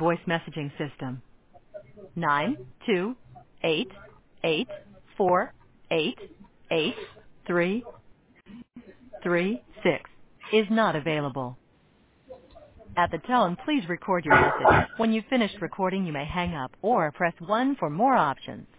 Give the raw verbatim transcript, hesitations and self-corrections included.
voice messaging system. Nine two eight eight four eight eight three three six is not available. At the tone, please record your message. When you've finished recording, you may hang up or press one for more options.